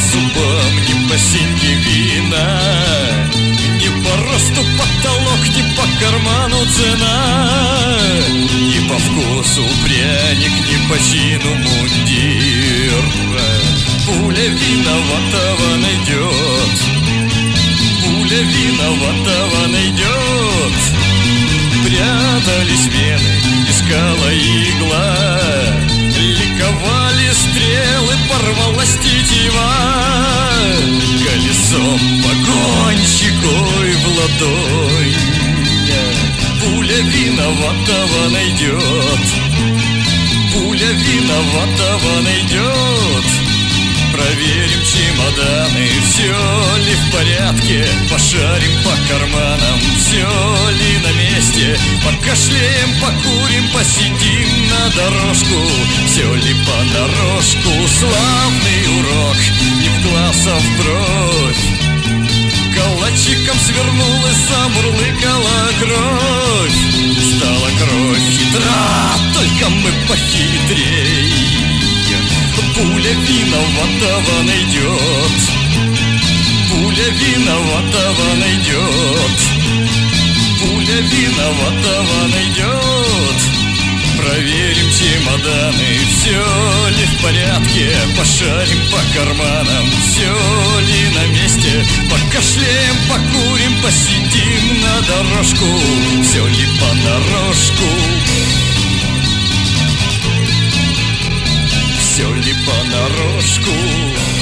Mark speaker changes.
Speaker 1: зубам, ни по синьке вина, ни по росту потолок, ни по карману цена, ни по вкусу пряник, ни по чину мундир. Пуля виноватого найдет, пуля виноватого найдет. Прятались вены, искала игла, ликовали стрелы, порвалась тетива. Колесом погонщикой в ладонь пуля виноватого найдет, пуля виноватого найдет. Проверим чемоданы, все ли в порядке, пошарим по карманам, все ли на месте. Покашляем, покурим, посидим на дорожку, все ли понарошку. Славный урок, не в глаз, а в бровь. Калачиком свернулась, замурлыкала кровь. Стала кровь хитра, только мы похитрей. Пуля виноватого найдет, пуля виноватого найдет, пуля виноватого найдет. Проверим чемоданы, все ли в порядке, пошарим по карманам, все ли на месте. Покашляем, покурим, посидим на дорожку, все ли понарошку. Все ли понарошку.